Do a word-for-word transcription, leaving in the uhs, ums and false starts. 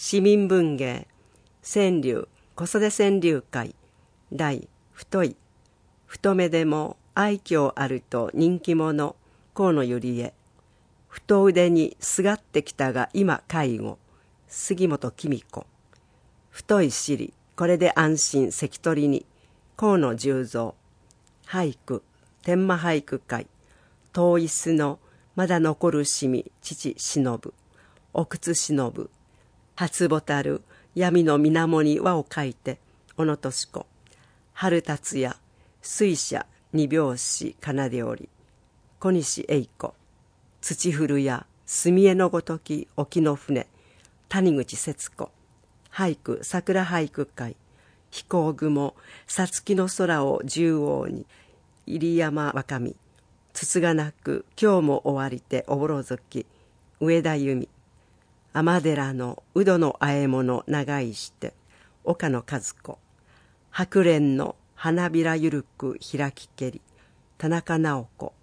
市民文芸川柳子育て川柳会題太い。太めでも愛嬌あると人気者河野ゆりえ。太腕にすがってきたが今介護杉本紀美子。太い尻これで安心関取に河野十三。俳句天満俳句会遠い巣のまだ残るしみ父忍お靴忍初ボタル闇の水面に輪を描いて小野敏子。春達也水車二拍子奏でおり小西栄子。土降るや墨絵のごとき沖の船谷口節子。俳句桜俳句会飛行雲さつきの空を縦横に入山若美。つつがなく今日も終わりておぼろ月上田由美。尼寺のうどのあえ物長いして岡野和子。白蓮の花びらゆるく開きけり田中直子。